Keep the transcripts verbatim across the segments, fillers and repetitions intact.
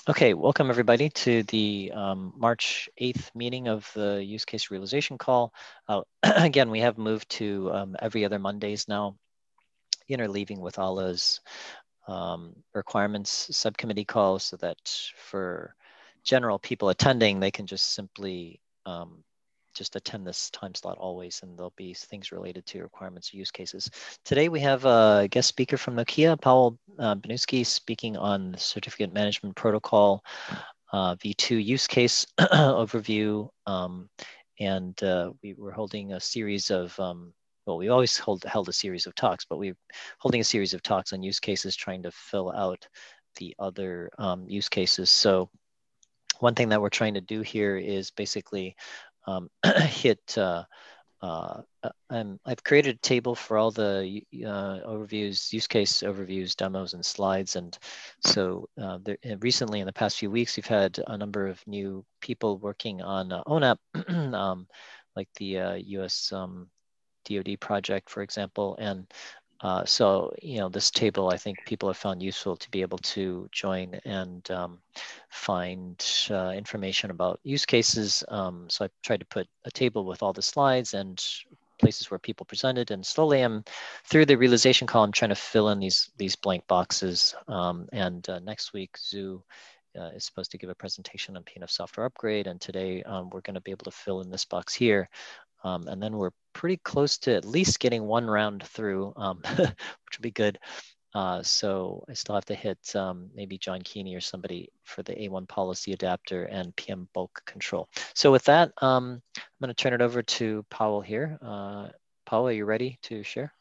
Okay, welcome everybody to the um, March eighth meeting of the use case realization call. Uh, again, we have moved to um, every other Mondays now, interleaving with Allah's um, requirements subcommittee calls so that for general people attending, they can just simply um, just attend this time slot always, and there'll be things related to requirements or use cases. Today we have a guest speaker from Nokia, Paweł uh, Baniewski, speaking on the certificate management protocol uh, V two use case overview. Um, and uh, we were holding a series of, um, well, we always hold, held a series of talks, but we're holding a series of talks on use cases, trying to fill out the other um, use cases. So one thing that we're trying to do here is basically um, hit uh, uh, I'm, I've created a table for all the uh, overviews, use case overviews, demos, and slides. And so uh, there, recently, in the past few weeks, we've had a number of new people working on uh, O N A P, um, like the uh, U S um, D O D project, for example. And uh, so, you know, this table, I think people have found useful to be able to join and um, find uh, information about use cases. Um, so I tried to put a table with all the slides and places where people presented, and slowly I'm through the realization column trying to fill in these these blank boxes. Um, and uh, next week, Zoo uh, is supposed to give a presentation on P N F software upgrade, and today um, we're going to be able to fill in this box here. Um, and then we're pretty close to at least getting one round through, um, which would be good. Uh, so I still have to hit um, maybe John Keeney or somebody for the A one policy adapter and P M bulk control. So with that, um, I'm going to turn it over to Paweł here. Uh, Paweł, are you ready to share?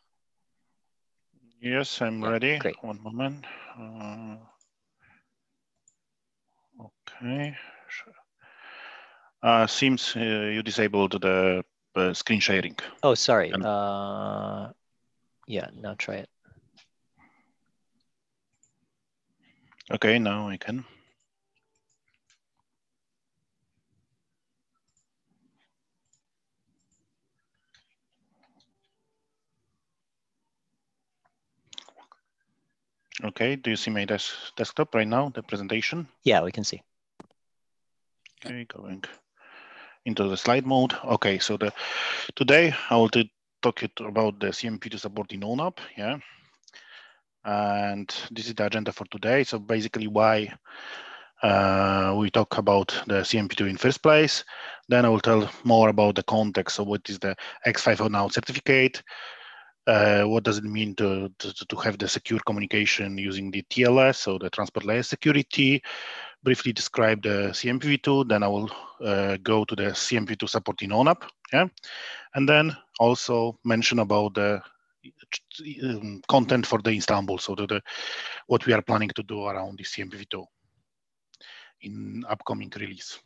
Yes, I'm yeah, ready. Great. One moment. Uh, okay. Uh, seems uh, you disabled the uh, screen sharing. Oh, sorry. And... Uh, yeah, now try it. Okay, now I can. Okay, do you see my des desktop right now, the presentation? Yeah, we can see. Okay, going into the slide mode. Okay, so the today I will talk it about the C M P two support in O N A P, yeah. And this is the agenda for today. So basically why uh, we talk about the C M P two in first place. Then I will tell more about the context. So what is the X five oh now certificate? Uh, what does it mean to, to, to have the secure communication using the T L S, so the transport layer security? Briefly describe the C M P v two, then I will uh, go to the C M P two support in O N A P, yeah? And then also mention about the um, content for the Istanbul, so the, the, what we are planning to do around the C M P v two in upcoming release.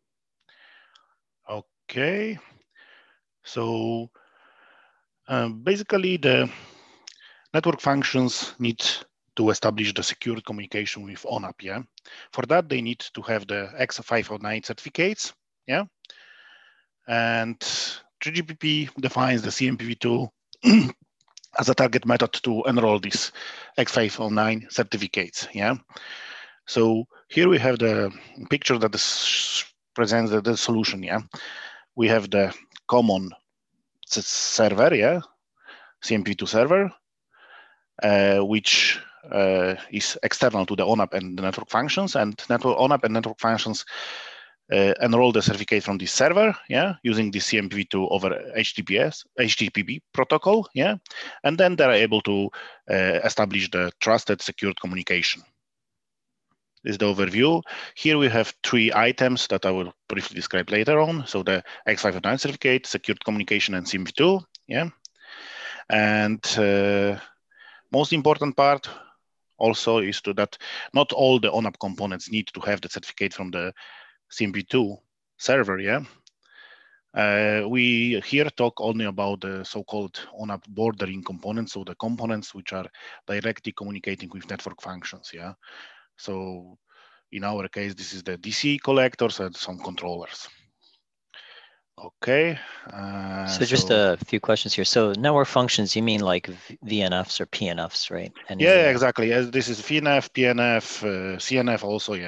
Okay, so um, basically the network functions need to establish the secure communication with O N A P, yeah? For that, they need to have the X five oh nine certificates, yeah? And three G P P defines the C M P v two as a target method to enroll these X five oh nine certificates, yeah? So here we have the picture that is, presents the, the solution, yeah? We have the common server, yeah? C M P v two server, uh, which uh, is external to the O N A P and the network functions, and network O N A P and network functions uh, enroll the certificate from this server, yeah, using the C M P v two over H T T P S, H T T P B protocol, yeah, and then they're able to uh, establish the trusted, secured communication. This is the overview. Here we have three items that I will briefly describe later on. So the X five oh nine certificate, secured communication, and C M P v two, yeah, and uh, most important part also is to that not all the O N A P components need to have the certificate from the C M P v two server, yeah. Uh, we here talk only about the so-called O N A P bordering components, so the components which are directly communicating with network functions, yeah. So in our case, this is the D C collectors and some controllers. Okay. Uh, so just so, a few questions here. So network functions, you mean like V N Fs or P N Fs, right? Any, yeah, uh... exactly. As this is V N F, P N F, uh, C N F also, yeah.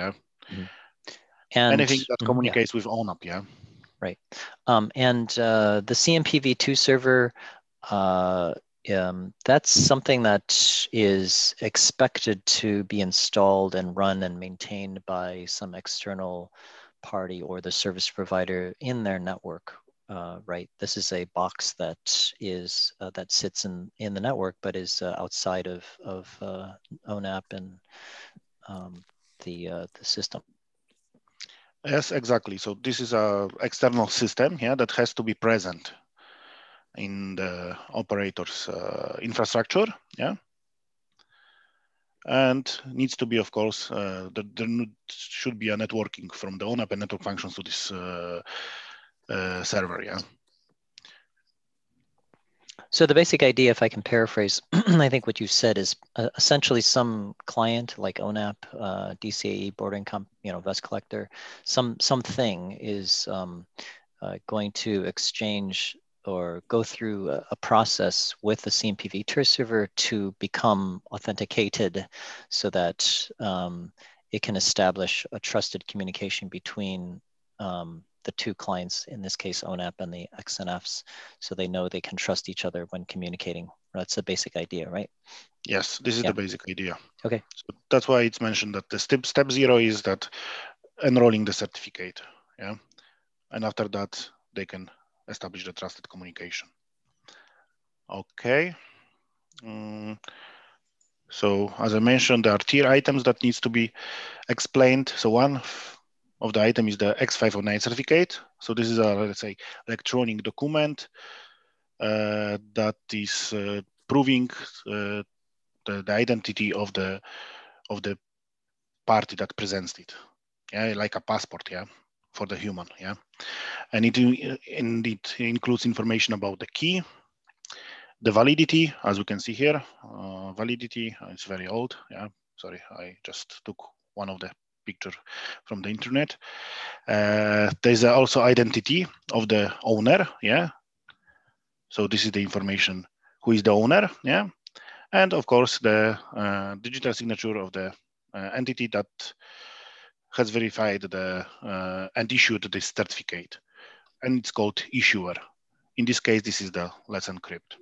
Mm-hmm. And anything that mm-hmm, communicates yeah. with O N A P, yeah. Right. Um, and uh, the C M P v two server, uh, um, that's something that is expected to be installed and run and maintained by some external party or the service provider in their network, uh, right? This is a box that is uh, that sits in in the network, but is uh, outside of of uh, O N A P and um, the uh, the system. Yes, exactly. So this is a external system, yeah, that has to be present in the operator's uh, infrastructure, yeah, and needs to be, of course, uh, that there should be a networking from the O N A P and network functions to this uh, uh, server, yeah. So the basic idea, if I can paraphrase, I think what you said is uh, essentially some client like O N A P, uh, D C A E, Bordering Comp, you know, Vest Collector, some something is um, uh, going to exchange or go through a, a process with the C M P v two server to become authenticated, so that um, it can establish a trusted communication between um, the two clients, in this case, O N A P and the X N Fs, so they know they can trust each other when communicating. That's the basic idea, right? Yes, this is yeah. the basic idea. Okay. So that's why it's mentioned that the step, step zero is that enrolling the certificate, yeah? And after that, they can establish the trusted communication. Okay. Um, so as I mentioned, there are tier items that needs to be explained. So one of the item is the X five oh nine certificate. So this is a, let's say, electronic document uh, that is uh, proving uh, the, the identity of the of the party that presents it. Yeah, like a passport, yeah, for the human, yeah. And it, and it includes information about the key, the validity, as we can see here. Uh, validity, it's very old, yeah. Sorry, I just took one of the picture from the internet. Uh, there's also identity of the owner, yeah. So this is the information, who is the owner, yeah. And of course, the uh, digital signature of the uh, entity that has verified the uh, and issued this certificate, and it's called issuer. In this case, this is the Let's Encrypt.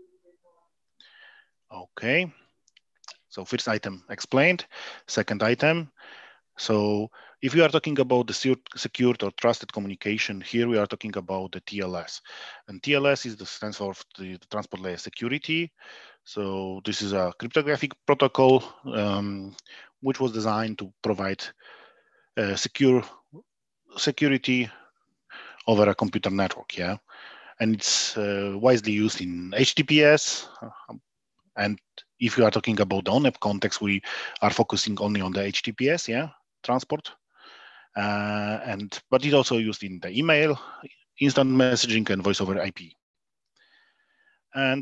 Okay. So first item explained. Second item. So if we are talking about the secured or trusted communication, here we are talking about the T L S. And T L S is the stands for the, the transport layer security. So this is a cryptographic protocol um, which was designed to provide uh, secure security over a computer network, yeah. And it's uh, widely used in H T T P S. And if you are talking about the O N A P context, we are focusing only on the H T T P S, yeah, transport. Uh, and but it's also used in the email, instant messaging, and voice over I P. And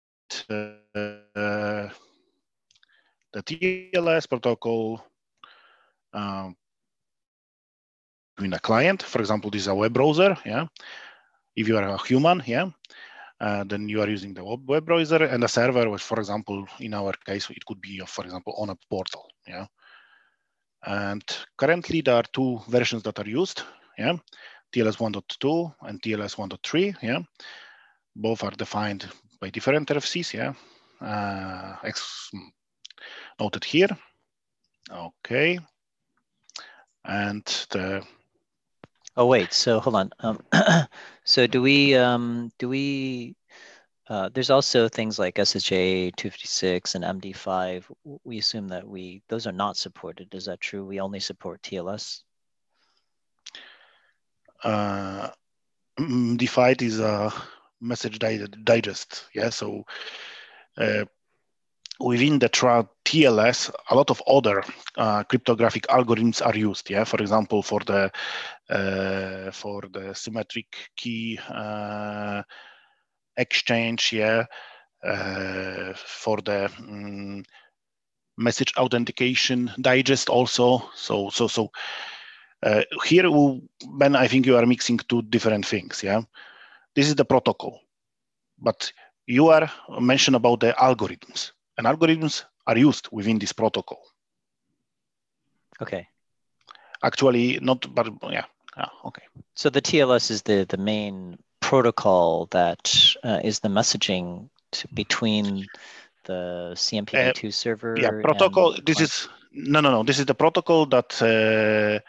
uh, the T L S protocol um, between a client, for example, this is a web browser, yeah. If you are a human, yeah, uh, then you are using the web, web browser, and a server, which, for example, in our case, it could be, for example, on a portal, yeah. And currently, there are two versions that are used, yeah, T L S one point two and T L S one point three, yeah. Both are defined by different R F Cs, yeah, uh, noted here. Okay, and the Oh wait, so hold on. Um, so do we um, do we? Uh, there's also things like S S J two fifty-six and M D five. We assume that we those are not supported. Is that true? We only support T L S. Uh, M D five is a message digest, yeah. So uh, within the T L S, a lot of other uh, cryptographic algorithms are used. Yeah, for example, for the uh, for the symmetric key uh, exchange. Yeah, uh, for the um, message authentication digest also. So so so uh, here, Ben, I think you are mixing two different things. Yeah, this is the protocol, but you are mentioned about the algorithms, and algorithms are used within this protocol. Okay. Actually, not, but yeah, ah, okay. So the T L S is the the main protocol that uh, is the messaging to, between the C M P v two uh, server. Yeah, protocol. And this is no, no, no. This is the protocol that uh,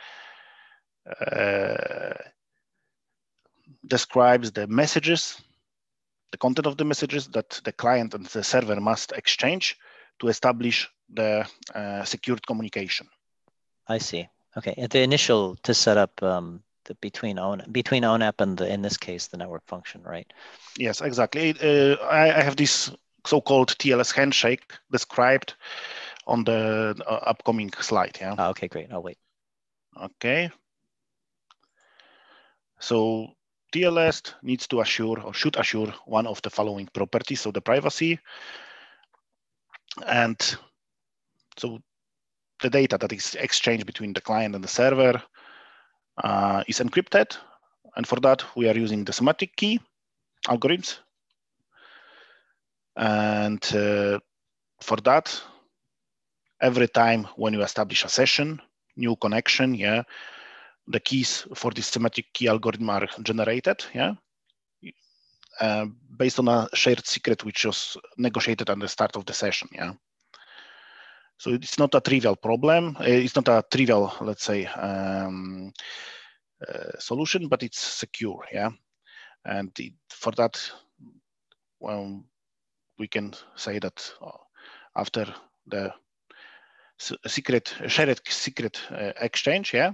uh, describes the messages, the content of the messages that the client and the server must exchange to establish the uh, secured communication. I see. Okay, at the initial to set up um, the between O N between O N A P and the, in this case, the network function, right? Yes, exactly. Uh, I, I have this so-called T L S handshake described on the uh, upcoming slide. Yeah. Oh, okay, great. I'll wait. Okay. So T L S needs to assure or should assure one of the following properties. So the privacy, and so the data that is exchanged between the client and the server uh, is encrypted. And for that, we are using the semantic key algorithms. And uh, for that, every time when you establish a session, new connection, yeah, the keys for this semantic key algorithm are generated, yeah, uh, based on a shared secret which was negotiated at the start of the session, yeah. So it's not a trivial problem. It's not a trivial, let's say, um, uh, solution, but it's secure, yeah. And it, for that, well, we can say that uh, after the secret shared secret uh, exchange, yeah,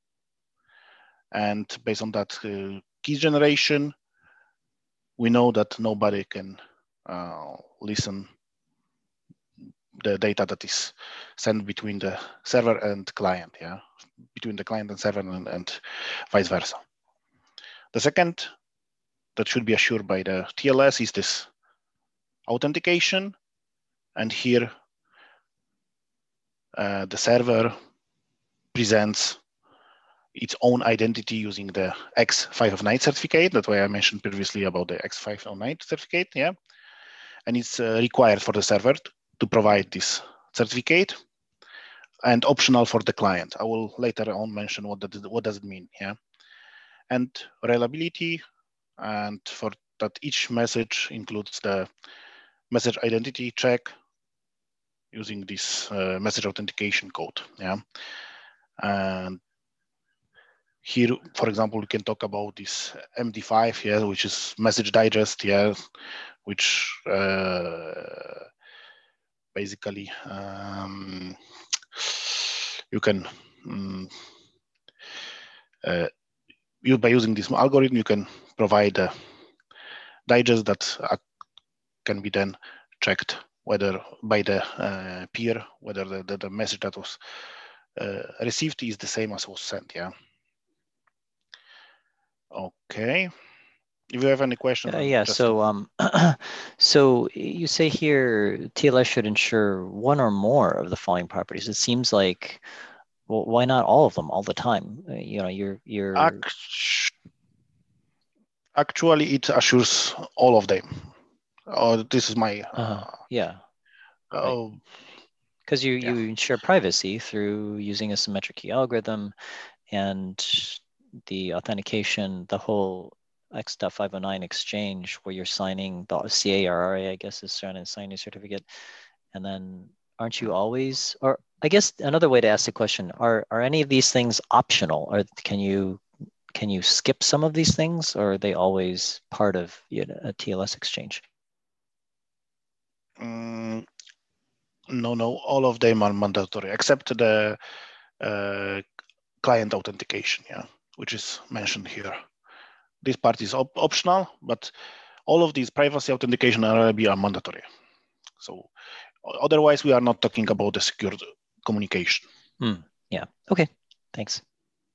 and based on that uh, key generation, we know that nobody can uh, listen the data that is sent between the server and client, yeah, between the client and server and, and vice versa. The second that should be assured by the T L S is this authentication, and here uh, the server presents its own identity using the X five oh nine certificate. That's why I mentioned previously about the X five oh nine certificate, yeah. And it's uh, required for the server to provide this certificate and optional for the client. I will later on mention what that, what does it mean, yeah. And reliability, and for that each message includes the message identity check using this uh, message authentication code, yeah. And here, for example, we can talk about this M D five, yeah, which is message digest, yeah, which uh, basically um, you can um, uh, you by using this algorithm, you can provide a digest that uh, can be then checked whether by the uh, peer whether the, the, the message that was uh, received is the same as was sent, yeah. Okay. If you have any question, uh, yeah. So, um, so you say here T L S should ensure one or more of the following properties. It seems like, well, why not all of them all the time? Uh, you know, you're you're. Actually, it assures all of them. Oh, this is my. Uh, uh, yeah. Oh. Because you Yeah. you ensure privacy through using a symmetric key algorithm, and the authentication, the whole X five oh nine exchange where you're signing the C A R R A, I guess, is trying to sign your certificate. And then aren't you always, or I guess another way to ask the question, are are any of these things optional, or can you can you skip some of these things, or are they always part of, you know, a T L S exchange? Mm, no, no, all of them are mandatory except the uh, client authentication, yeah, which is mentioned here. This part is op optional, but all of these privacy authentication and R L B are mandatory. So otherwise, we are not talking about the secure communication. Hmm. Yeah. Okay. Thanks.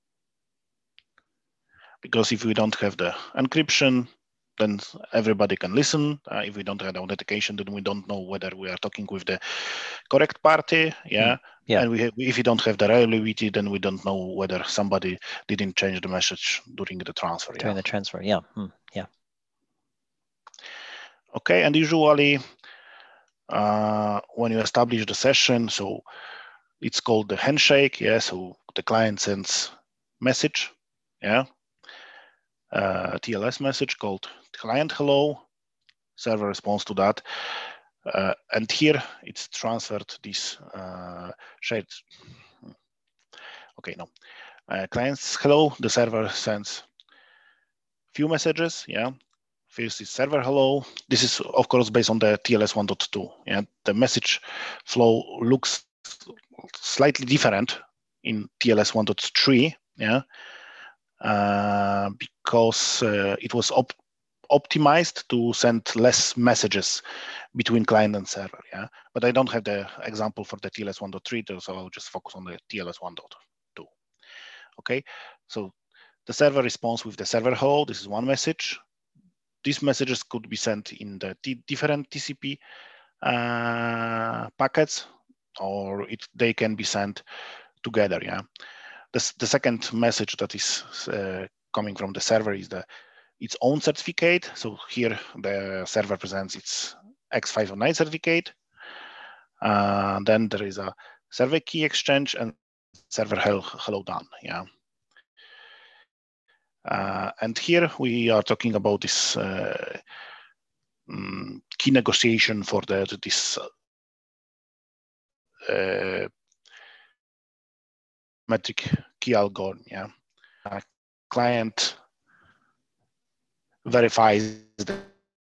Because if we don't have the encryption, then everybody can listen. Uh, if we don't have the authentication, then we don't know whether we are talking with the correct party. Yeah. Hmm. Yeah. And we have, if you don't have the reliability, then we don't know whether somebody didn't change the message during the transfer. During yeah. the transfer. Yeah. Hmm. Yeah. Okay. And usually, uh, when you establish the session, so it's called the handshake. Yeah. So the client sends message, yeah, uh, T L S message called client hello, server responds to that. Uh, and here it's transferred this uh, shared, okay, no. Uh, clients hello, the server sends few messages, yeah. First is server hello. This is of course based on the T L S one point two. Yeah, the message flow looks slightly different in T L S one point three. Yeah, uh, because uh, it was op optimized to send less messages between client and server. Yeah, but I don't have the example for the T L S one point three, so I'll just focus on the T L S one point two. Okay, so the server responds with the server hello. This is one message. These messages could be sent in the t different T C P uh, packets, or it, they can be sent together. Yeah. The, the second message that is uh, coming from the server is the its own certificate. So here the server presents its X five oh nine certificate. Uh, then there is a server key exchange and server hello, hello done. Yeah. Uh, and here we are talking about this uh, um, key negotiation for the this uh, metric key algorithm. Yeah, uh, client verifies the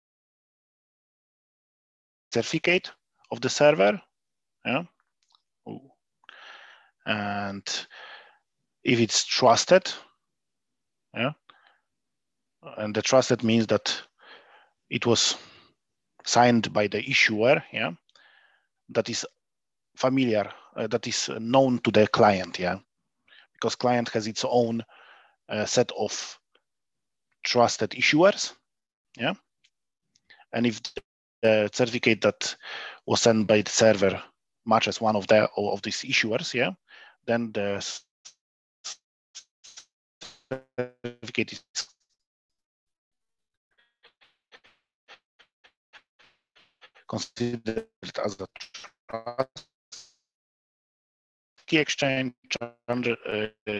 certificate of the server. Yeah, ooh. And if it's trusted, yeah, and the trusted means that it was signed by the issuer. Yeah, that is familiar, uh, that is known to the client. Yeah, because client has its own uh, set of trusted issuers. Yeah, and if the certificate that was sent by the server matches one of the of these issuers, yeah, then the certificate is considered as a trust key exchange under uh,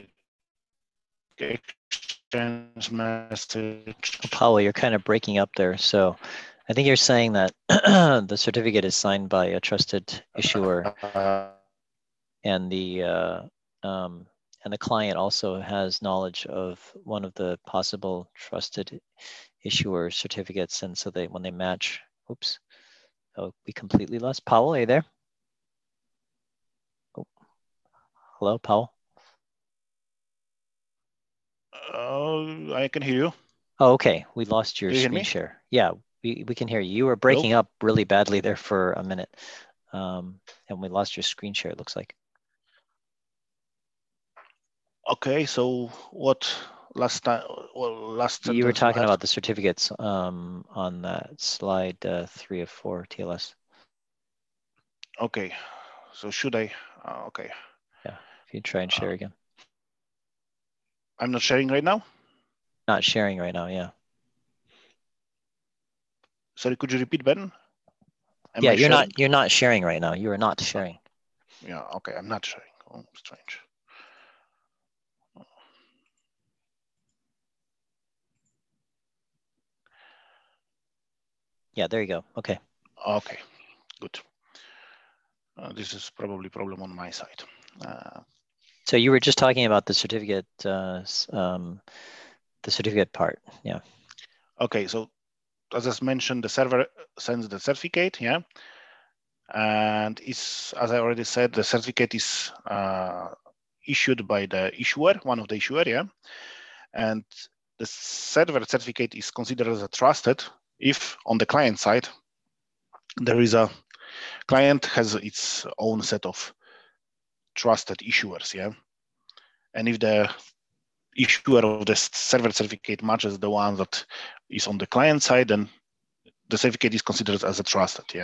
exchange message. Oh, Paolo, you're kind of breaking up there. So I think you're saying that the certificate is signed by a trusted issuer, uh, and the uh, um, and the client also has knowledge of one of the possible trusted issuer certificates, and so they when they match, oops, oh, we completely lost Paolo. Are you there? Oh, hello, Paolo. uh, I can hear you. Oh, okay. We lost your Do you hear screen me? share. Yeah, we, we can hear you. You were Hello? breaking up really badly there for a minute. Um, and we lost your screen share, it looks like. Okay, so what last time? Well, last You were sentence you talking had? about the certificates um, on that slide uh, three of four T L S. Okay, so should I? Uh, okay. Yeah, if you try and share Uh, again. I'm not sharing right now. Not sharing right now, yeah. Sorry, could you repeat, Ben? Am Yeah, I you're sharing? not you're not sharing right now. You are not sharing. Yeah, okay, I'm not sharing. Oh, strange. Yeah, there you go. Okay. Okay, good. Uh, this is probably a problem on my side. Uh, So you were just talking about the certificate, uh, um, the certificate part. Yeah. okay, so as I mentioned, the server sends the certificate, yeah, and is as I already said, the certificate is uh, issued by the issuer, one of the issuer, yeah, and the server certificate is considered as a trusted if on the client side there is a client has its own set of trusted issuers, yeah, and if the issuer of the server certificate matches the one that is on the client side, then the certificate is considered as a trusted, yeah.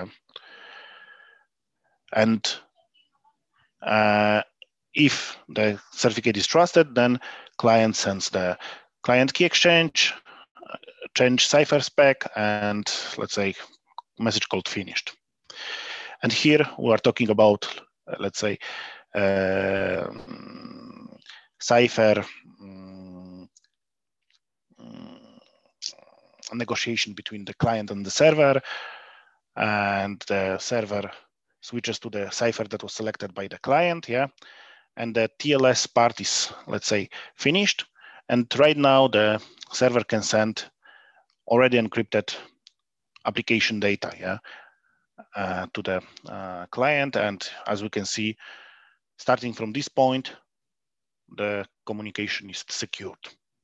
And uh, if the certificate is trusted, then client sends the client key exchange, uh, change cipher spec, and let's say message called finished. And here we are talking about, uh, let's say, uh, cipher um, um, negotiation between the client and the server, and the server switches to the cipher that was selected by the client, yeah, and the T L S part is, let's say, finished, and right now the server can send already encrypted application data, yeah, uh, to the uh, client, and as we can see, starting from this point, the communication is secured.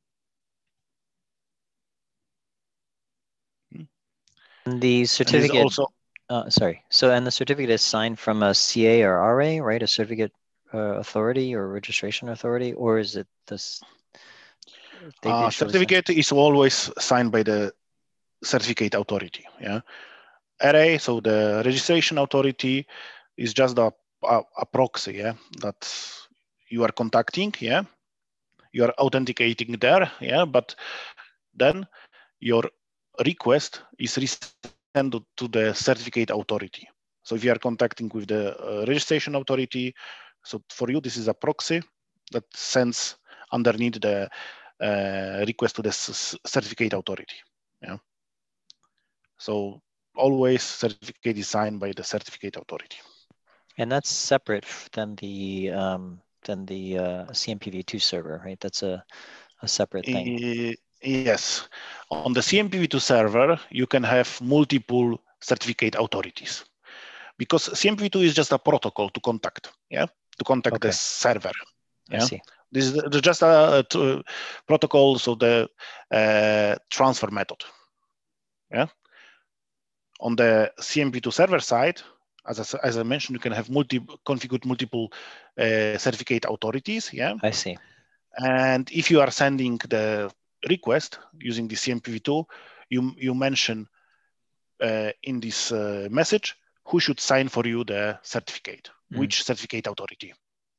And the certificate, and also, uh, sorry, so and the certificate is signed from a C A or R A, right? A certificate uh, authority or registration authority, or is it this? They uh, usually sign. certificate is always signed by the certificate authority, yeah. R A, so the registration authority, is just a, a, a proxy, yeah, that you are contacting, yeah, you are authenticating there, yeah, but then your request is resent to the certificate authority. So if you are contacting with the uh, registration authority, so for you this is a proxy that sends underneath the uh, request to the certificate authority, yeah. So always certificate is signed by the certificate authority. And that's separate than the um, than the uh, C M P v two server, right? That's a, a separate thing. Uh, yes. On the C M P v two server, you can have multiple certificate authorities, because C M P v two is just a protocol to contact, yeah, to contact Okay. the server. Yeah, I see. this is just a, a protocol, so the uh, transfer method. Yeah. On the C M P v two server side, as I, as I mentioned, you can have multi configured multiple uh, certificate authorities. Yeah. I see. And if you are sending the request using the C M P v two, you you mention uh, in this uh, message who should sign for you the certificate, mm. which certificate authority.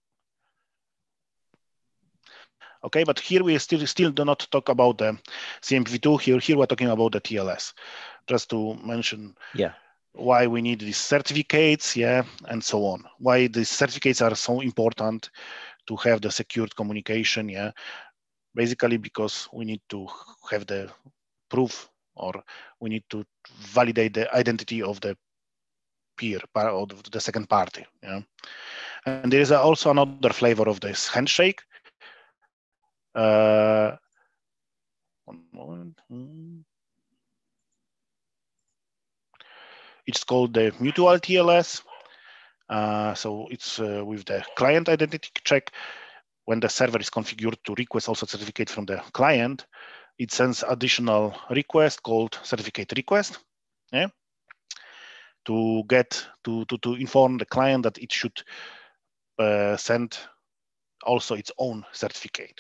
Okay, but here we still still do not talk about the C M P v two. Here here we're talking about the T L S, just to mention yeah why we need these certificates, yeah, and so on. Why these certificates are so important to have the secured communication, yeah. Basically because we need to have the proof, or we need to validate the identity of the peer or the second party, yeah. And there is also another flavor of this handshake. Uh, one moment. It's called the mutual T L S. Uh, so it's uh, with the client identity check. When the server is configured to request also certificate from the client, it sends additional request called certificate request, yeah, to get to to, to inform the client that it should uh, send also its own certificate.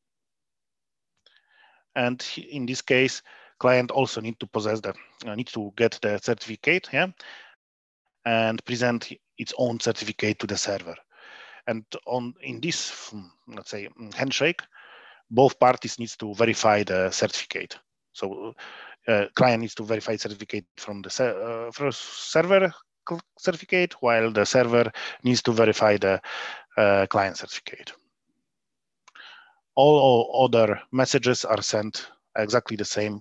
And in this case, client also need to possess the uh, need to get the certificate, yeah, and present its own certificate to the server. And on in this, let's say, handshake, both parties needs to verify the certificate. So uh, client needs to verify certificate from the uh, first server certificate, while the server needs to verify the uh, client certificate. All other messages are sent exactly the same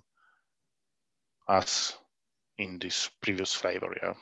as in this previous flavor, yeah.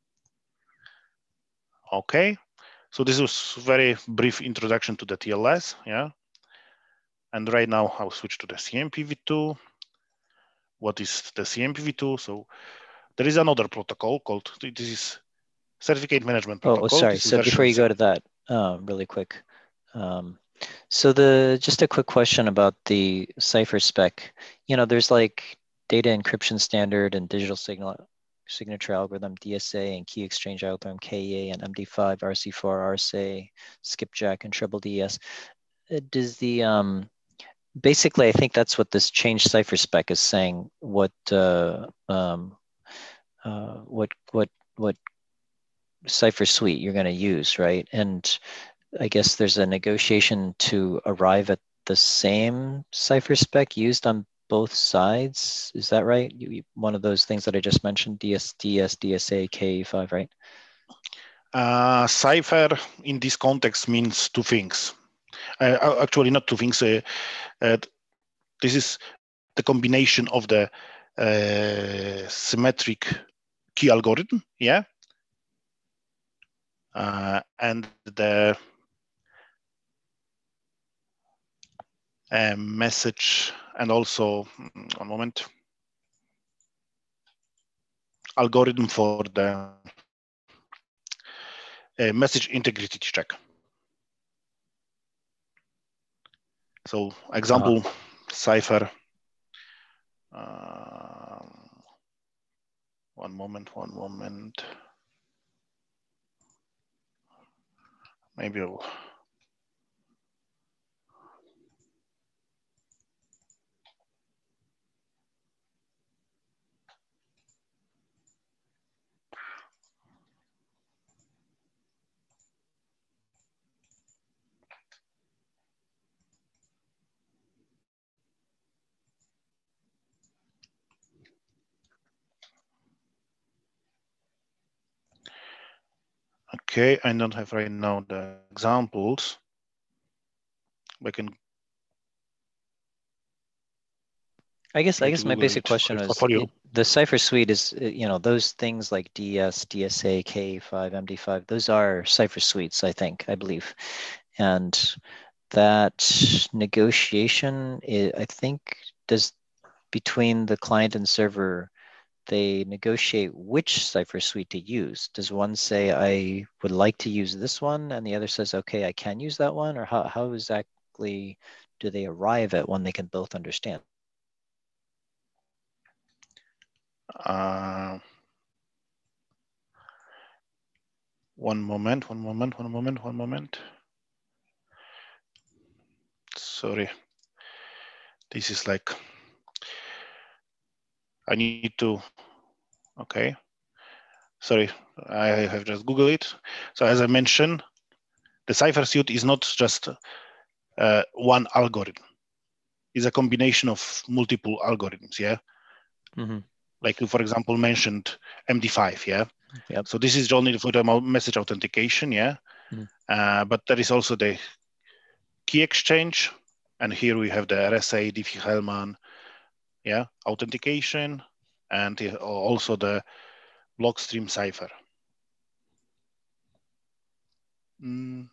Okay, so this was very brief introduction to the T L S, yeah. And right now I'll switch to the C M P v two. What is the C M P v two? So there is another protocol called, this is Certificate Management Protocol. Oh, sorry. So before you go to that, um, really quick. Um, so the just a quick question about the cipher spec. You know, there's like data encryption standard and digital signal signature algorithm, D S A, and key exchange algorithm, K E A, and M D five, R C four, R S A, skipjack, and triple D S. Does the um, basically, I think that's what this change cipher spec is saying. What uh, um, uh, what what what cipher suite you're going to use, right? And I guess there's a negotiation to arrive at the same cipher spec used on both sides. Is that right? You, one of those things that I just mentioned, D S, D S, D S A, K E five, right? Uh, cipher in this context means two things. Uh, actually, not two things. Uh, uh, this is the combination of the uh, symmetric key algorithm, yeah, uh, and the uh, message, and also one moment, algorithm for the uh, message integrity check. So example, uh-huh. Cipher. Uh, one moment, one moment. Maybe I'll... Okay, I don't have right now the examples. I can. I guess I guess my basic question was it, the Cipher suite is, you know, those things like D S, D S A, K five, M D five, those are Cipher suites, I think, I believe. And that negotiation, is, I think, does between the client and server, they negotiate which Cipher suite to use. Does one say, I would like to use this one, and the other says, okay, I can use that one? Or how, how exactly do they arrive at one they can both understand? Uh, one moment, one moment, one moment, one moment. Sorry. This is like, I need to, okay. Sorry, I have just Googled it. So as I mentioned, the Cipher suite is not just uh, one algorithm. It's a combination of multiple algorithms, yeah? Mm-hmm. Like you, for example, mentioned M D five, yeah? Yep. So this is only for the message authentication, yeah? Mm-hmm. Uh, but there is also the key exchange, and here we have the R S A, Diffie-Hellman, yeah, authentication, and also the Blockstream cipher. Mm.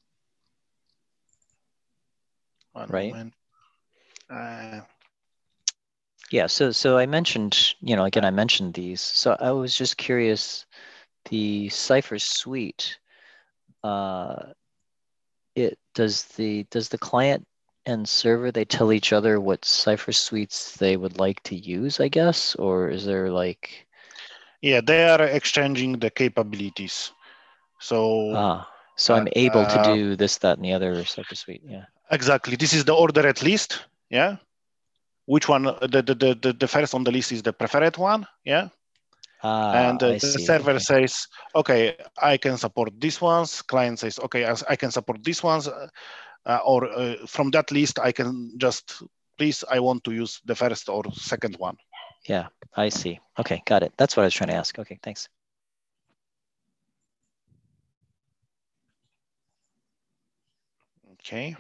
One right. moment. Uh, yeah, so so I mentioned, you know, again, I mentioned these. So I was just curious, the Cipher suite, uh, it does the does the client and server, they tell each other what Cipher suites they would like to use, I guess, or is there like? Yeah, they are exchanging the capabilities. So, ah, so I'm able uh, to do this, that, and the other Cipher suite. Yeah. Exactly. This is the order at list. Yeah. Which one? The the the, the first on the list is the preferred one. Yeah. Ah, and uh, I the see. server okay. says, okay, I can support these ones. Client says, okay, I can support these ones. Uh, or uh, from that list, I can just, please, I want to use the first or second one. Yeah, I see. Okay, got it. That's what I was trying to ask. Okay, thanks. Okay.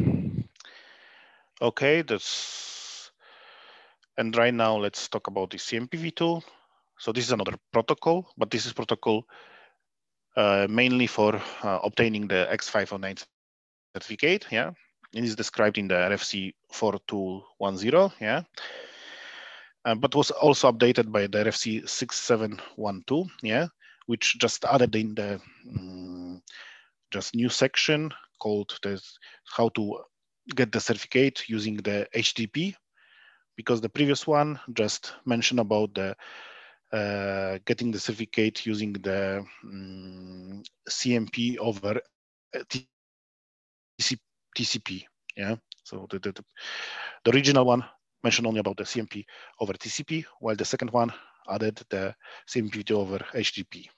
Okay, that's, and right now let's talk about the C M P v two. So this is another protocol, but this is protocol uh, mainly for uh, obtaining the X five oh nine certificate. Yeah, it is described in the R F C four two one zero. Yeah, uh, but was also updated by the R F C six seven one two. Yeah, which just added in the um, just new section called the how to get the certificate using the H T T P, because the previous one just mentioned about the uh, getting the certificate using the um, C M P over T C P. Yeah, so the, the, the original one mentioned only about the C M P over T C P, while the second one added the C M P over H T T P.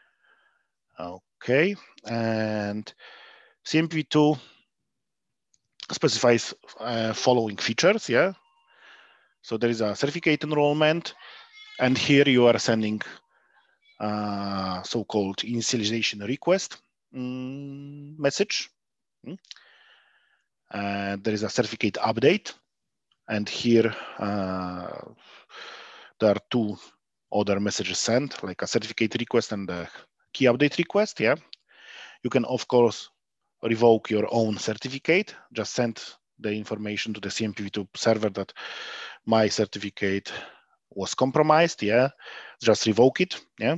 Okay, and C M P v two specifies uh, following features. Yeah, so there is a certificate enrollment, and here you are sending uh, so-called initialization request um, message. Uh, there is a certificate update, and here uh, there are two other messages sent, like a certificate request and a key update request. Yeah, you can of course revoke your own certificate. Just send the information to the C M P v two server that my certificate was compromised. Yeah, just revoke it. Yeah,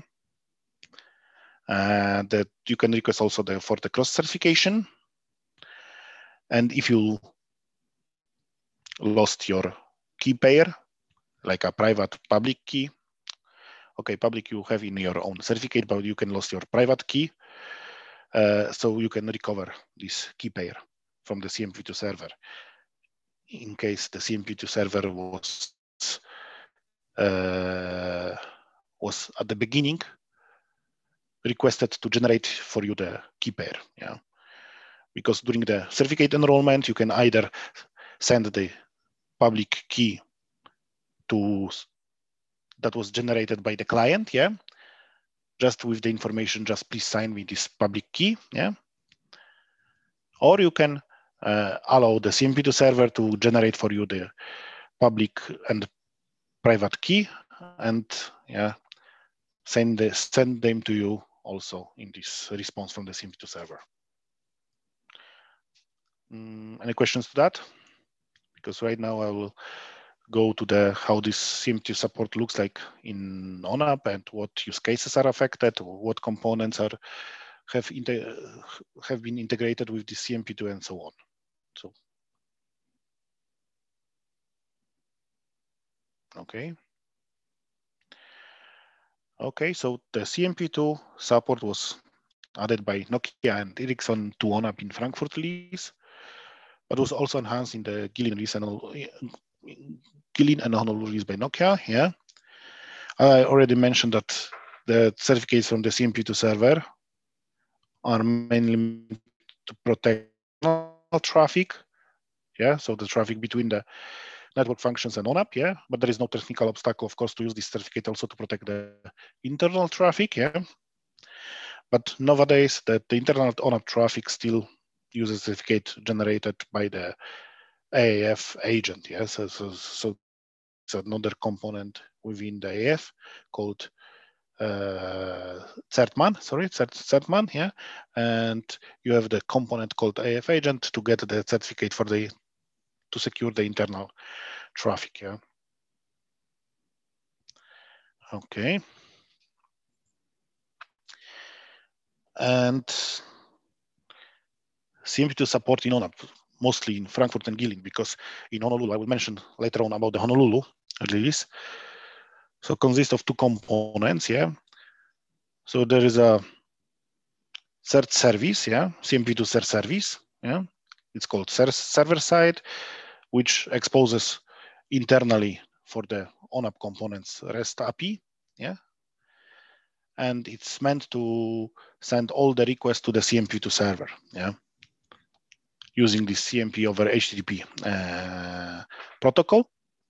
uh, that you can request also the, for the cross certification. And if you lost your key pair, like a private public key, okay, public you have in your own certificate, but you can lose your private key. Uh, so you can recover this key pair from the C M P v two server in case the C M P v two server was uh, was at the beginning requested to generate for you the key pair. Yeah, because during the certificate enrollment you can either send the public key to that was generated by the client. Yeah, just with the information, just please sign me this public key. Yeah, or you can uh, allow the C M P v two server to generate for you the public and private key, and yeah, send the, send them to you also in this response from the C M P v two server. Mm, any questions to that? Because right now I will go to the how this C M P v two support looks like in ONAP and what use cases are affected, what components are have have been integrated with the C M P v two and so on. So, okay. Okay, so the C M P v two support was added by Nokia and Ericsson to ONAP in Frankfurt release, but was also enhanced in the Gilin release and Gilin and Honolulu release by Nokia. Yeah, I already mentioned that the certificates from the C M P v two server are mainly to protect traffic. Yeah, so the traffic between the network functions and ONAP. Yeah, but there is no technical obstacle, of course, to use this certificate also to protect the internal traffic. Yeah, but nowadays that the internal ONAP traffic still uses certificate generated by the A A F agent. Yeah, so, so, so it's another component within the A A F called uh, Certman, sorry, Cert, Certman, yeah, and you have the component called A A F agent to get the certificate for the to secure the internal traffic. Yeah. Okay. And C M P v two support in ONAP, mostly in Frankfurt and Gilin, because in Honolulu, I will mention later on about the Honolulu release. So consists of two components, yeah. So there is a cert service, yeah, C M P v two cert service, yeah. It's called server side, which exposes internally for the ONAP components REST A P I, yeah. And it's meant to send all the requests to the C M P v two server, yeah, using this C M P over H T T P uh, protocol.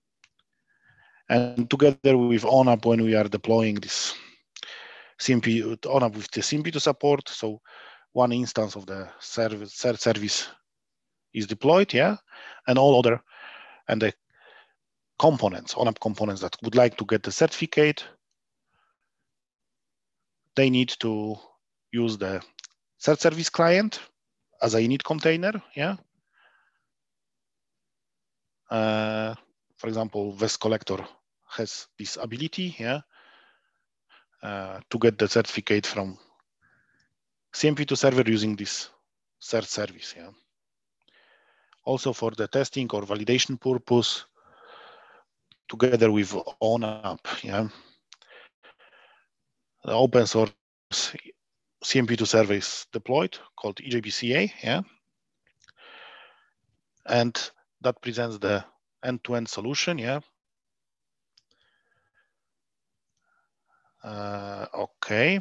And together with ONAP, when we are deploying this C M P ONAP with the C M P v two support, so one instance of the service, service is deployed, yeah, and all other and the components, ONAP components that would like to get the certificate, they need to use the cert service client as a init container, yeah. Uh, for example, West Collector has this ability, yeah, uh, to get the certificate from C M P v two server using this cert service, yeah. Also for the testing or validation purpose, together with ONAP, yeah, the open source C M P v two server is deployed called E J B C A, yeah, and that presents the end-to-end solution, yeah. Uh, okay.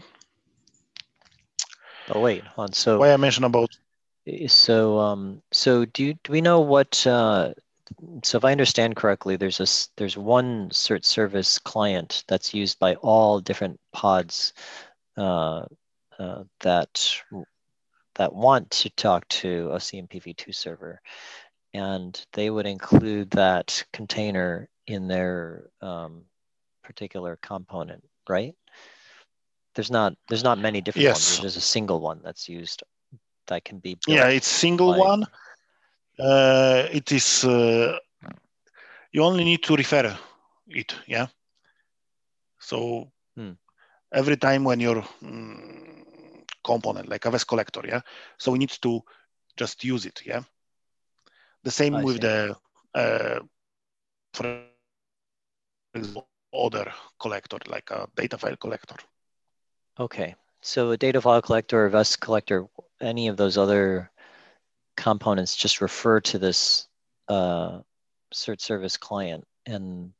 Oh wait, on so why I mentioned about so um so do you do we know what uh so if I understand correctly, there's a there's one cert service client that's used by all different pods uh, uh, that that want to talk to a C M P v two server, and they would include that container in their um, particular component, right? There's not there's not many different Yes. ones. There's just a single one that's used that can be built. Yeah, it's single by... one. Uh, it is. Uh, you only need to refer it. Yeah. So hmm. every time when your um, component, like a V E S collector, yeah. So we need to just use it. Yeah. The same I with see. the, uh, for example, other collector, like a data file collector. Okay, so a data file collector or V E S collector, any of those other components just refer to this uh, cert service client, and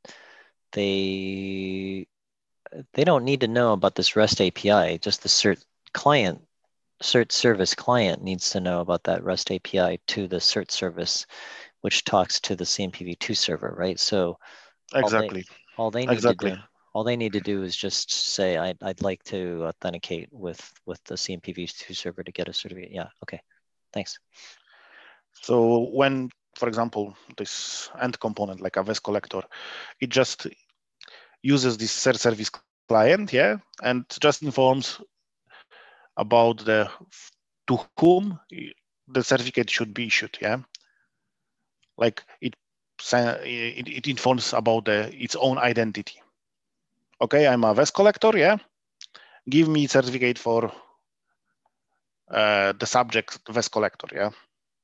they they don't need to know about this REST A P I. Just the cert client, cert service client needs to know about that REST A P I to the cert service, which talks to the C M P v two server, right? So Exactly. all they all they need Exactly. to do all they need to do is just say I'd, I'd like to authenticate with with the C M P v two server to get a certificate. Yeah, okay, thanks. So when, for example, this end component like a V E S collector, it just uses this cert service client, yeah, and just informs about the to whom the certificate should be issued, yeah. Like it it, it informs about the its own identity. Okay, I'm a V E S collector, yeah. Give me certificate for uh, the subject V E S collector, yeah.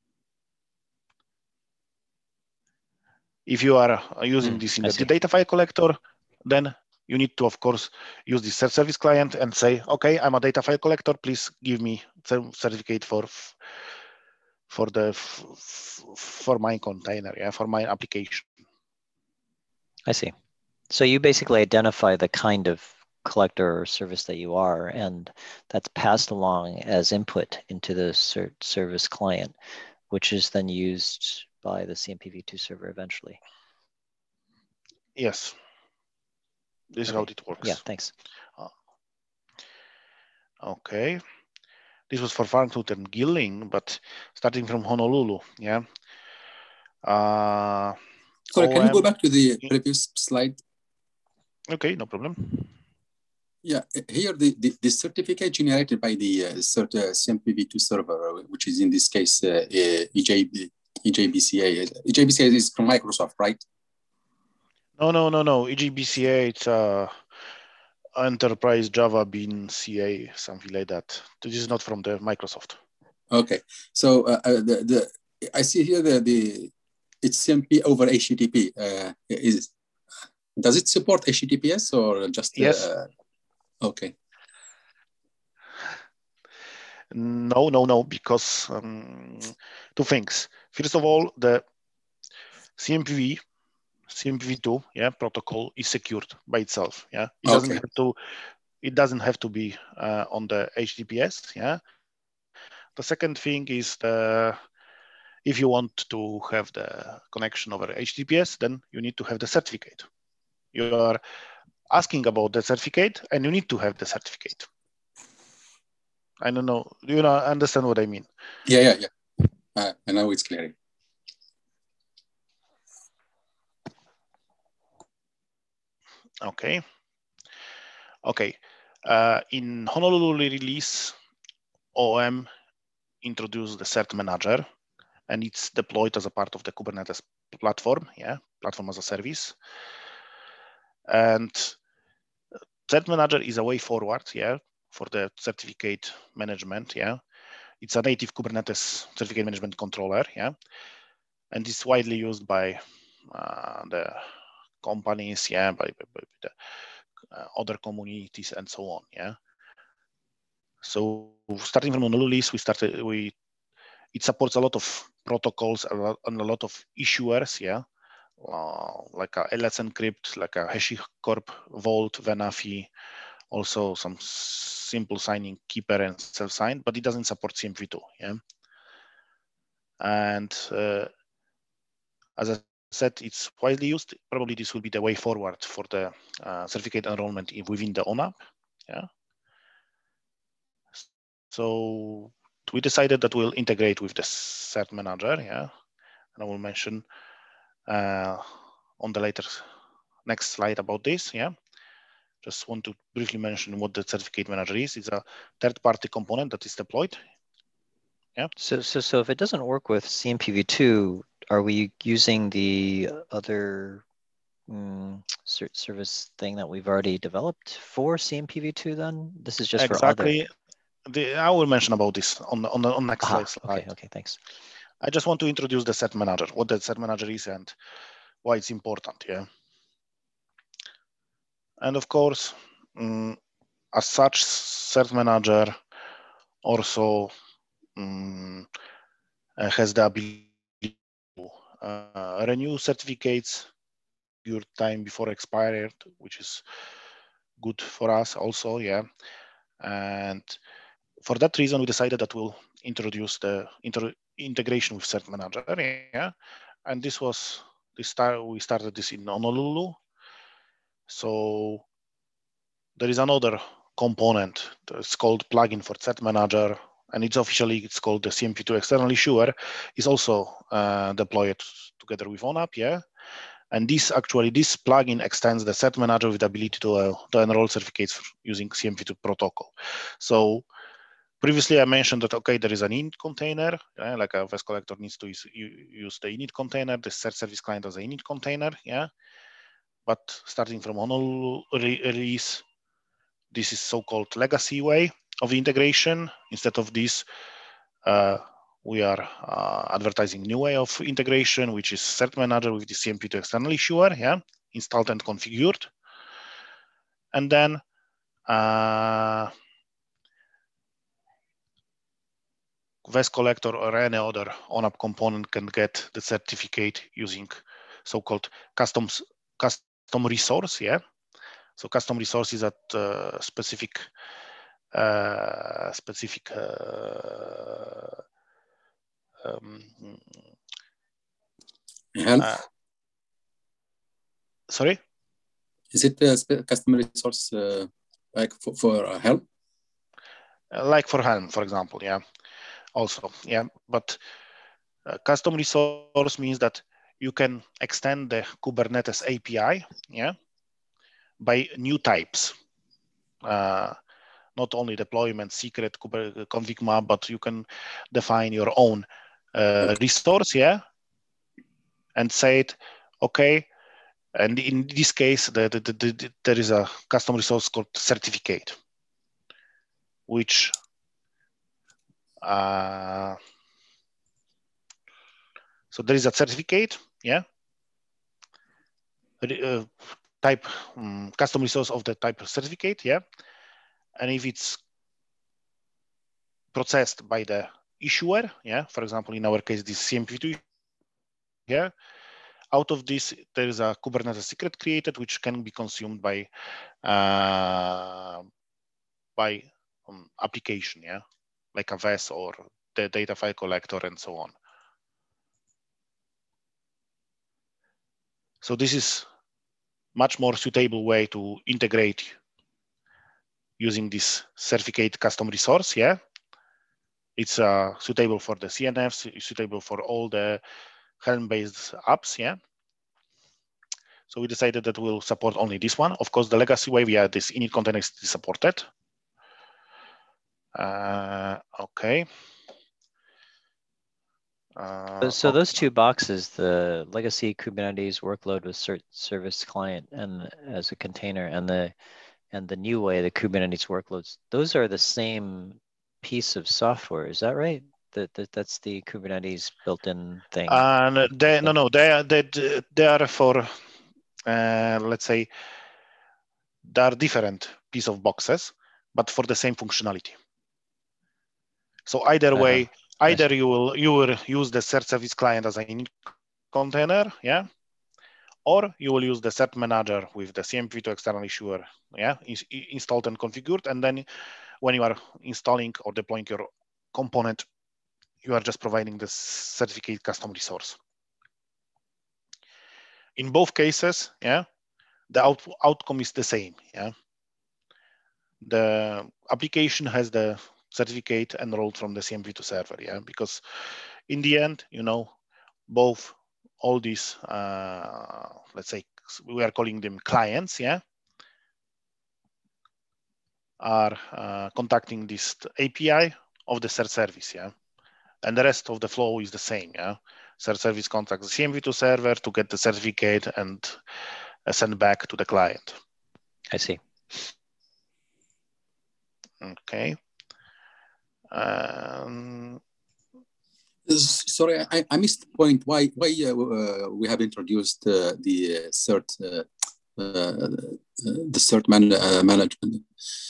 If you are using Mm, this in I the see. data file collector, then you need to, of course, use the cert service client and say, okay, I'm a data file collector. Please give me certificate for for the for my container, yeah, for my application. I see. So you basically identify the kind of collector or service that you are, and that's passed along as input into the cert service client, which is then used by the C M P v two server eventually. Yes, this okay. is how it works. Yeah, thanks. Uh, okay, this was for Farmtooth and Gilling, but starting from Honolulu, yeah. Uh, Sorry, O M, can you go back to the previous slide? Okay, no problem. Yeah, here the, the, the certificate generated by the uh, cert, uh, C M P v two server, which is in this case uh, E J B, E J B C A. E J B C A is from Microsoft, right? No, no, no, no. E J B C A, it's uh, Enterprise Java Bean C A, something like that. This is not from the Microsoft. Okay, so uh, uh, the, the I see here the, the it's C M P over H T T P. Uh, is does it support H T T P S or just? Yes. Uh, okay. No, no, no, because um, two things. First of all, the C M P v, C M P v two, yeah, protocol is secured by itself. Yeah, it doesn't okay. have to. It doesn't have to be uh, on the H T T P S. Yeah. The second thing is the if you want to have the connection over H T T P S, then you need to have the certificate. You are asking about the certificate, and you need to have the certificate. I don't know. Do you know, understand what I mean? Yeah, yeah, yeah. Uh, I know it's clear. Okay. Okay. Uh, in Honolulu release, O M introduced the Cert Manager, and it's deployed as a part of the Kubernetes platform. Yeah, platform as a service. And Cert Manager is a way forward. Yeah, for the certificate management. Yeah, it's a native Kubernetes certificate management controller. Yeah, and it's widely used by uh, the companies. Yeah, by, by, by the uh, other communities and so on. Yeah. So starting from Honolulu, we started. We it supports a lot of protocols and a lot, and a lot of issuers. Yeah, uh, like a Let's Encrypt, like a HashiCorp, Vault, Venafi, also some simple signing keeper and self-signed, but it doesn't support C M P v two. Yeah, and uh, as I said, it's widely used. Probably this will be the way forward for the uh, certificate enrollment within the O N A P. Yeah. So we decided that we'll integrate with the cert manager, yeah, and I will mention uh, on the later next slide about this, yeah. Just want to briefly mention what the certificate manager is. It's a third-party component that is deployed. Yeah. So, so, so if it doesn't work with C M P v two, are we using the other um, service thing that we've already developed for C M P v two? Then this is just exactly. for other. The, I will mention about this on the on the on next Aha, slide. Okay. Okay. Thanks. I just want to introduce the cert manager, what the cert manager is, and why it's important. Yeah. And of course, um, as such, cert manager also um, has the ability to uh, renew certificates your time before expired, which is good for us also, yeah. And for that reason, we decided that we'll introduce the inter integration with Cert Manager, yeah. And this was this start. We started this in Honolulu. So there is another component that's called plugin for Cert Manager, and it's officially it's called the C M P two External Issuer. Is also uh, deployed together with ONAP, yeah. And this actually, this plugin extends the Cert Manager with the ability to, uh, to enroll certificates using C M P two protocol. So previously I mentioned that, okay, there is an init container, yeah, like a V E S collector needs to use, use the init container, the cert service client as an init container, yeah. But starting from Honolulu release, this is so-called legacy way of the integration. Instead of this, uh, we are uh, advertising new way of integration, which is Cert Manager with the C M P two External Issuer, yeah, installed and configured. And then uh, V E S collector or any other ONAP component can get the certificate using so-called custom custom resource, yeah. So custom resource is at uh, specific uh, specific uh, um, help. Uh, sorry? Is it a customer resource uh, like for, for uh, Helm? Uh, like for Helm, for example, yeah. Also, yeah. But uh, custom resource means that you can extend the Kubernetes A P I, yeah, by new types. Uh, not only deployment, secret, config map, but you can define your own uh, resource, yeah, and say it, okay. And in this case, the, the, the, the, there is a custom resource called certificate, which uh, so there is a certificate, yeah, uh, type um, custom resource of the type of certificate, yeah, and if it's processed by the issuer, yeah, for example, in our case, this C M P two, yeah, out of this, there is a Kubernetes secret created, which can be consumed by uh, by um, application, yeah, like a V E S or the data file collector and so on. So this is much more suitable way to integrate using this certificate custom resource, yeah. It's uh, suitable for the C N Fs, it's suitable for all the Helm-based apps, yeah. So we decided that we'll support only this one. Of course, the legacy way, yeah, this init container is supported. Uh, okay. Uh, so okay. those two boxes, the legacy Kubernetes workload with cert service client and as a container, and the and the new way, the Kubernetes workloads, those are the same piece of software. Is that right? That, that that's the Kubernetes built-in thing. And they, no, no, they are they, they are for uh, let's say they are different piece of boxes, but for the same functionality. So either uh-huh. way, either you will you will use the cert service client as a init container, yeah, or you will use the cert manager with the C M P two external issuer, yeah, is, installed and configured, and then when you are installing or deploying your component, you are just providing the certificate custom resource. In both cases, yeah, the out, outcome is the same, yeah. The application has the certificate enrolled from the C M P V two server, yeah, because in the end, you know, both all these, uh, let's say, we are calling them clients, yeah, are uh, contacting this A P I of the cert service, yeah, and the rest of the flow is the same, yeah. Cert service contacts the C M P V two server to get the certificate and uh, send back to the client. I see. Okay. Um, Sorry, I, I missed the point. Why why uh, uh, we have introduced uh, the uh, cert uh, uh, the cert man, uh, management,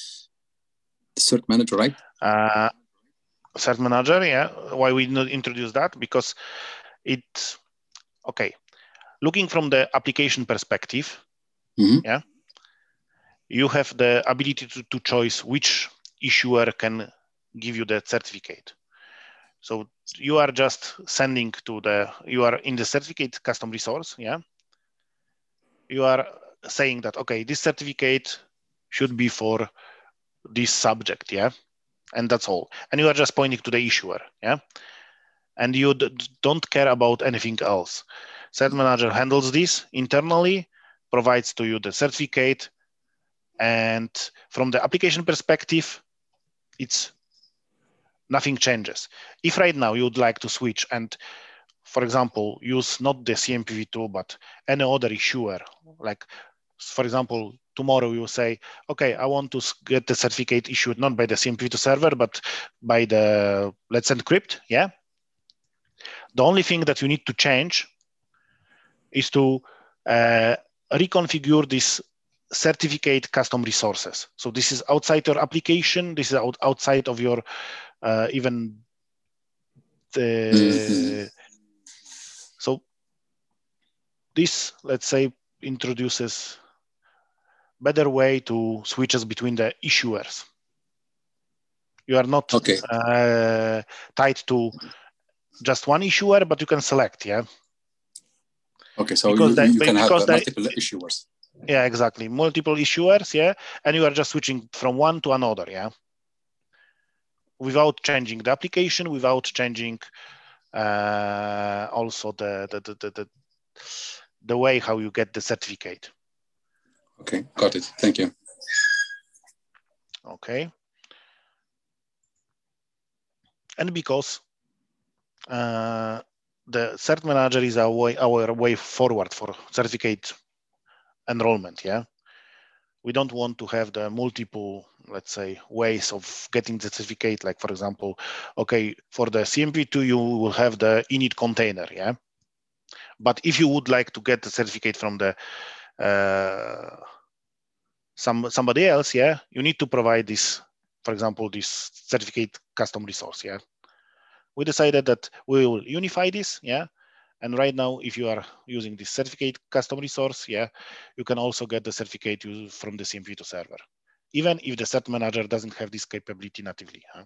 the cert manager, right? Uh, cert manager, yeah. Why we not introduce that? Because it, okay. Looking from the application perspective, mm-hmm. yeah, you have the ability to, to choose which issuer can give you the certificate. So you are just sending to the, you are in the certificate custom resource, yeah. You are saying that, okay, this certificate should be for this subject, yeah, and that's all. And you are just pointing to the issuer, yeah, and you don't care about anything else. Cert manager handles this internally, provides to you the certificate, and from the application perspective, it's nothing changes. If right now you would like to switch and, for example, use not the C M P V two, but any other issuer, like, for example, tomorrow you say, okay, I want to get the certificate issued not by the C M P V two server, but by the Let's Encrypt, yeah? The only thing that you need to change is to uh, reconfigure this certificate custom resources. So this is outside your application. This is out, outside of your uh, even the, mm-hmm. So this, let's say, introduces better way to switches between the issuers. You are not okay. uh, tied to just one issuer, but you can select, yeah. Okay, so because you, they, you can have uh, they, multiple issuers. Yeah, exactly, multiple issuers, yeah, and you are just switching from one to another, yeah, without changing the application, without changing uh, also the the, the the the way how you get the certificate. Okay, got it. Thank you. Okay. And because uh, the cert manager is our way, our way forward for certificate enrollment, yeah, we don't want to have the multiple, let's say, ways of getting the certificate. Like, for example, okay, for the C M P V two, you will have the init container, yeah. But if you would like to get the certificate from the uh, some somebody else, yeah, you need to provide this, for example, this certificate custom resource, yeah. We decided that we will unify this, yeah. And right now, if you are using this certificate custom resource, yeah, you can also get the certificate from the C M P V two server, even if the cert manager doesn't have this capability natively. Huh?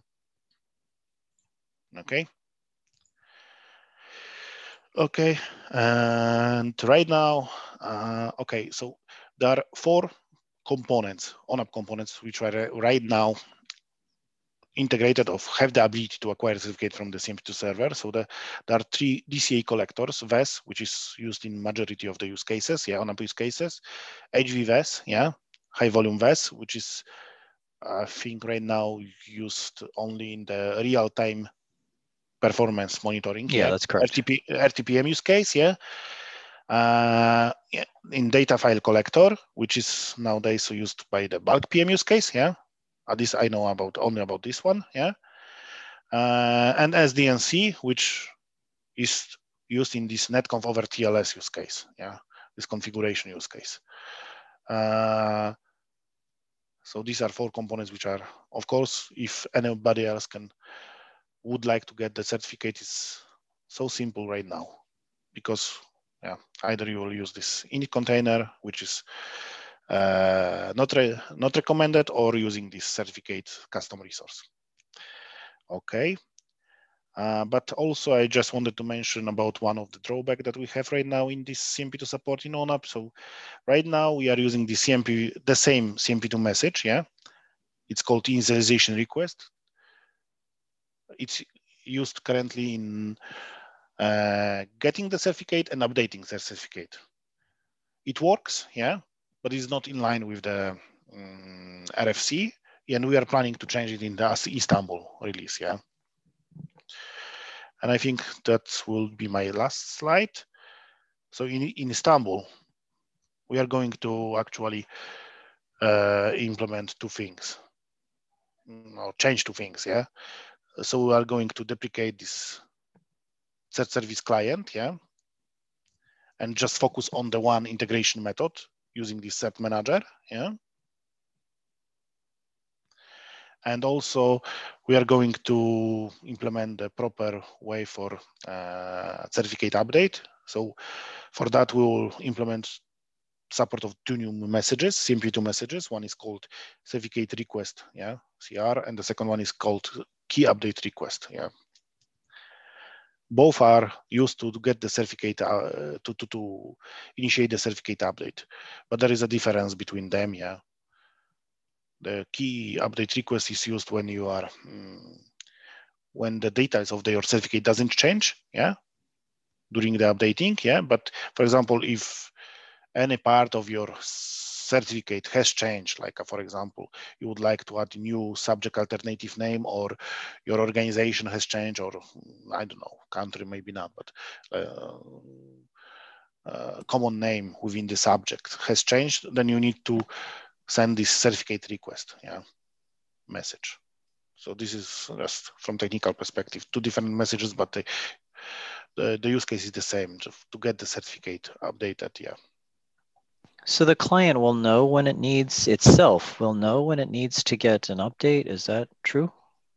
Okay. Okay. And right now, uh, okay, so there are four components, ONAP components, which are right now integrated of have the ability to acquire certificate from the C M P V two server. So the, there are three D C A collectors, V E S, which is used in majority of the use cases, yeah, ONAP use cases, H V V E S, yeah, high volume V E S, which is, I think right now used only in the real-time performance monitoring. Yeah, yeah, that's correct. R T P, R T P M use case, yeah. Uh, yeah, in data file collector, which is nowadays used by the bulk P M use case, yeah. At least I know about only about this one, yeah. Uh, and S D N C, which is used in this netconf over T L S use case, yeah, this configuration use case. Uh, so these are four components which are, of course, if anybody else can would like to get the certificate, it's so simple right now, because yeah, either you will use this init container, which is uh, not re not recommended, or using this certificate custom resource. Okay. Uh, but also, I just wanted to mention about one of the drawbacks that we have right now in this C M P V two support in ONAP. So right now we are using the C M P, the same C M P V two message, yeah. It's called initialization request. It's used currently in uh, getting the certificate and updating the certificate. It works, yeah, but it's not in line with the um, R F C, and we are planning to change it in the Istanbul release, yeah. And I think that will be my last slide. So in, in Istanbul, we are going to actually uh, implement two things, or change two things, yeah. So we are going to deprecate this cert service client, yeah, and just focus on the one integration method using this cert manager, yeah. And also we are going to implement the proper way for uh, certificate update. So for that, we will implement support of two new messages, C M P V two messages. One is called certificate request, yeah, C R, and the second one is called key update request, yeah. Both are used to get the certificate, uh, to, to, to initiate the certificate update, but there is a difference between them, yeah. The key update request is used when you are, um, when the details of the, your certificate doesn't change, yeah, during the updating, yeah. But for example, if any part of your certificate has changed, like uh, for example, you would like to add a new subject alternative name, or your organization has changed, or I don't know, country maybe not, but uh, uh, common name within the subject has changed, then you need to send this certificate request, yeah, message. So this is just from technical perspective, two different messages, but the, the, the use case is the same, to get the certificate updated, yeah. So the client will know when it needs, itself will know when it needs to get an update. Is that true?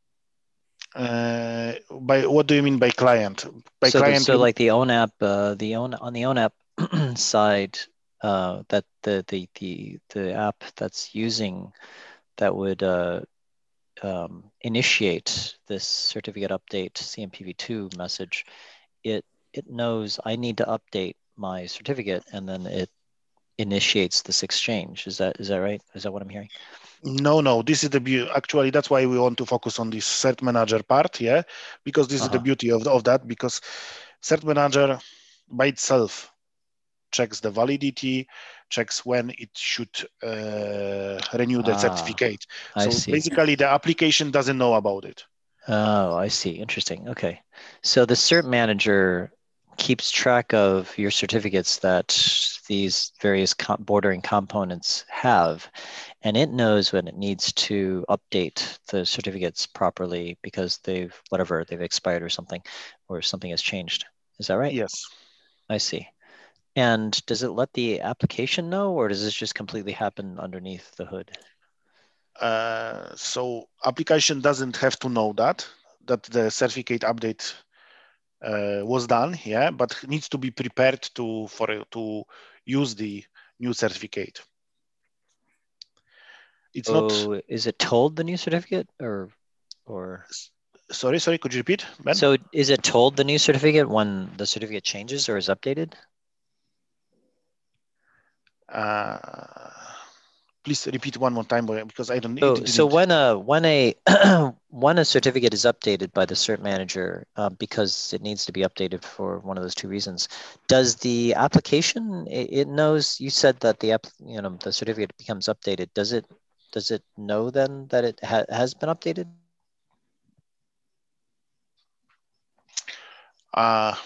Uh, by what do you mean by client? By so client, the, so you... like the ONAP, uh, the own on the ONAP side, uh, that the the the the app that's using that would uh, um, initiate this certificate update C M P V two message, it it knows I need to update my certificate, and then it initiates this exchange. Is that is that right? Is that what I'm hearing? No, no, this is the beauty. Actually, that's why we want to focus on this cert manager part, yeah, because this uh-huh. is the beauty of, of that, because cert manager by itself checks the validity, checks when it should uh, renew the ah, certificate. So I see. basically the application doesn't know about it. Oh, I see. Interesting. Okay. So the cert manager keeps track of your certificates that these various com- bordering components have, and it knows when it needs to update the certificates properly because they've, whatever, they've expired or something, or something has changed. Is that right? Yes. I see. And does it let the application know, or does this just completely happen underneath the hood? Uh, so application doesn't have to know that, that the certificate update uh, was done, yeah, but needs to be prepared to for to use the new certificate. It's oh, not. Is it told the new certificate, or or? Sorry, sorry. Could you repeat, Ben? So is it told the new certificate when the certificate changes or is updated? Uh, please repeat one more time, because I don't. So, so when a when a when a certificate is updated by the cert manager, uh, because it needs to be updated for one of those two reasons, does the application it, it knows? You said that the app, you know, the certificate becomes updated. Does it does it know then that it ha has been updated? Uh,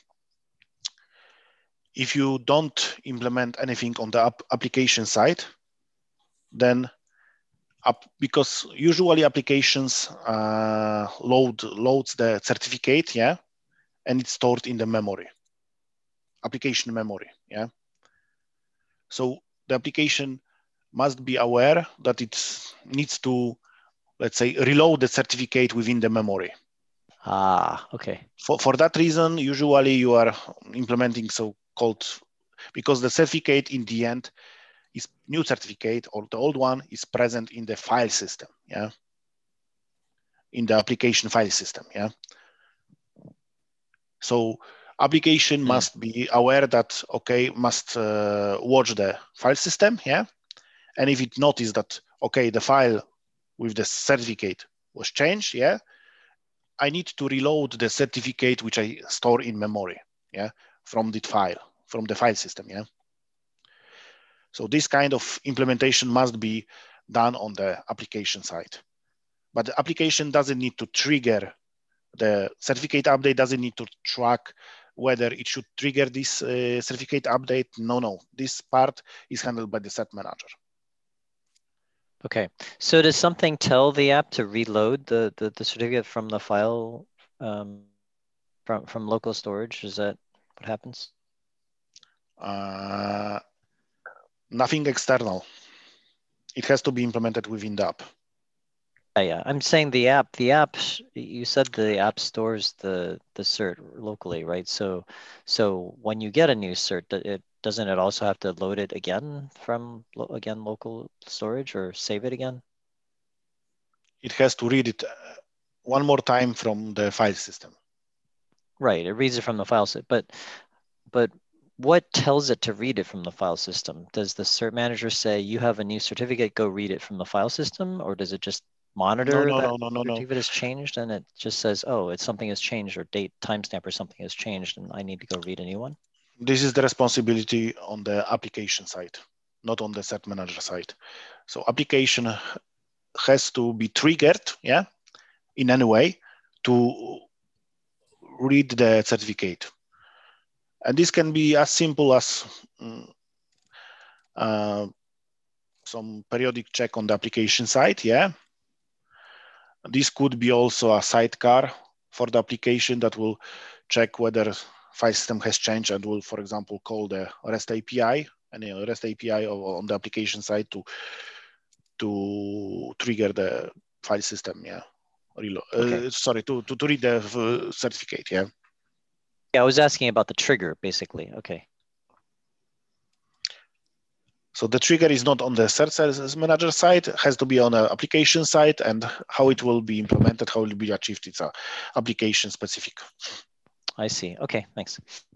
if you don't implement anything on the app application side, then up, because usually applications uh, load loads the certificate, yeah, and it's stored in the memory, application memory, yeah. So the application must be aware that it needs to, let's say, reload the certificate within the memory. Ah, okay. For, for that reason, usually you are implementing so-called, because the certificate in the end is new certificate, or the old one is present in the file system, yeah, in the application file system, yeah. So application hmm. must be aware that, okay, must uh, watch the file system, yeah, and if it notices that, okay, the file with the certificate was changed, yeah, I need to reload the certificate which I store in memory, yeah, from the file, from the file system, yeah. So this kind of implementation must be done on the application side. But the application doesn't need to trigger the certificate update, doesn't need to track whether it should trigger this uh, certificate update. No, no, this part is handled by the cert manager. Okay, so does something tell the app to reload the, the, the certificate from the file um, from, from local storage? Is that what happens? Uh, nothing external. It has to be implemented within the app. Yeah, yeah. I'm saying the app, the app, you said the app stores the, the cert locally, right? So, so when you get a new cert, it doesn't it also have to load it again from, again, local storage or save it again? It has to read it one more time from the file system. Right, it reads it from the file system, but, but what tells it to read it from the file system? Does the cert manager say, you have a new certificate, go read it from the file system? Or does it just monitor no, no, that no, no, no, no. certificate has changed and it just says, oh, it's something has changed or date timestamp or something has changed and I need to go read a new one? This is the responsibility on the application side, not on the cert manager side. So application has to be triggered, yeah, in any way to read the certificate. And this can be as simple as um, uh, some periodic check on the application side, yeah. This could be also a sidecar for the application that will check whether file system has changed and will, for example, call the REST A P I and the REST A P I on the application side to to trigger the file system, yeah. Reload. Okay. Uh, sorry, to, to to read the uh, certificate, yeah. Yeah, I was asking about the trigger, basically. Okay. So the trigger is not on the cert services manager side, it has to be on the application side, and how it will be implemented, how it will be achieved, it's a application specific. I see. Okay, thanks.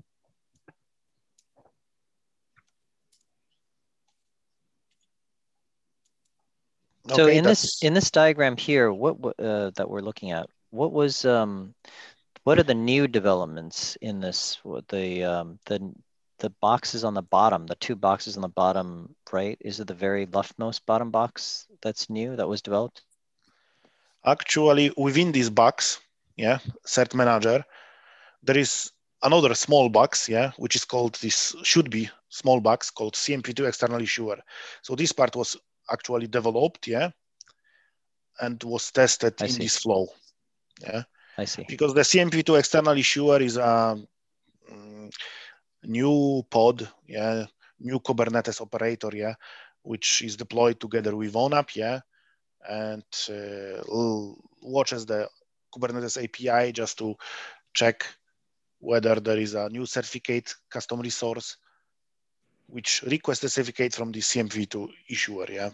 So Okay, in that's... this in this diagram here, what uh, that we're looking at, what was um, what are the new developments in this? What the um, the the boxes on the bottom, the two boxes on the bottom right, is it the very leftmost bottom box that's new that was developed? Actually, within this box, yeah, cert manager, there is another small box, yeah, which is called, this should be small box called C M P two external issuer. So this part was actually developed, yeah, and was tested I in see. this flow, yeah. I see. Because the C M P two external issuer is a um, new pod, yeah, new Kubernetes operator, yeah, which is deployed together with ONAP, yeah, and uh, watches the Kubernetes A P I just to check whether there is a new certificate custom resource which requests the certificate from the C M P two issuer, yeah.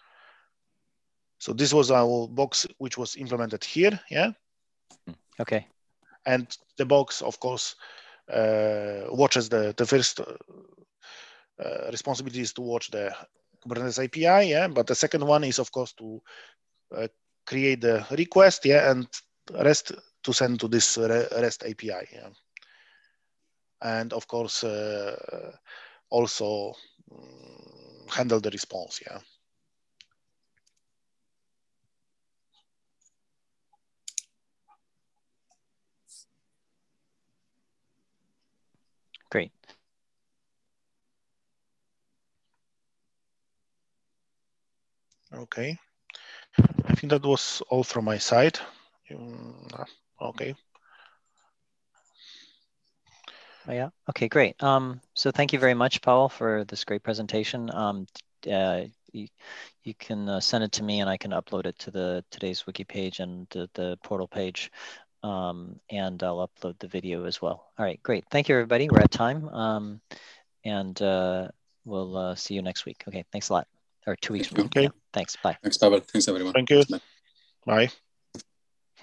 So this was our box which was implemented here, yeah. Okay. And the box, of course, uh, watches the, the first uh, uh, responsibility is to watch the Kubernetes A P I, yeah, but the second one is, of course, to uh, create the request, yeah, and REST to send to this REST A P I, yeah. And of course, uh, also um, handle the response, yeah. Great. Okay. I think that was all from my side. Um, okay. Oh, yeah. Okay, great. Um, so thank you very much, Paul, for this great presentation. Um, uh, you, you can uh, send it to me and I can upload it to the today's wiki page and the, the portal page. Um, and I'll upload the video as well. All right, great. Thank you, everybody. We're at time. Um, and uh, we'll uh, see you next week. Okay, thanks a lot. Or two weeks from now. Okay. Yeah, thanks. Bye. Thanks, Pavel. Thanks, everyone. Thank you. Bye. Bye.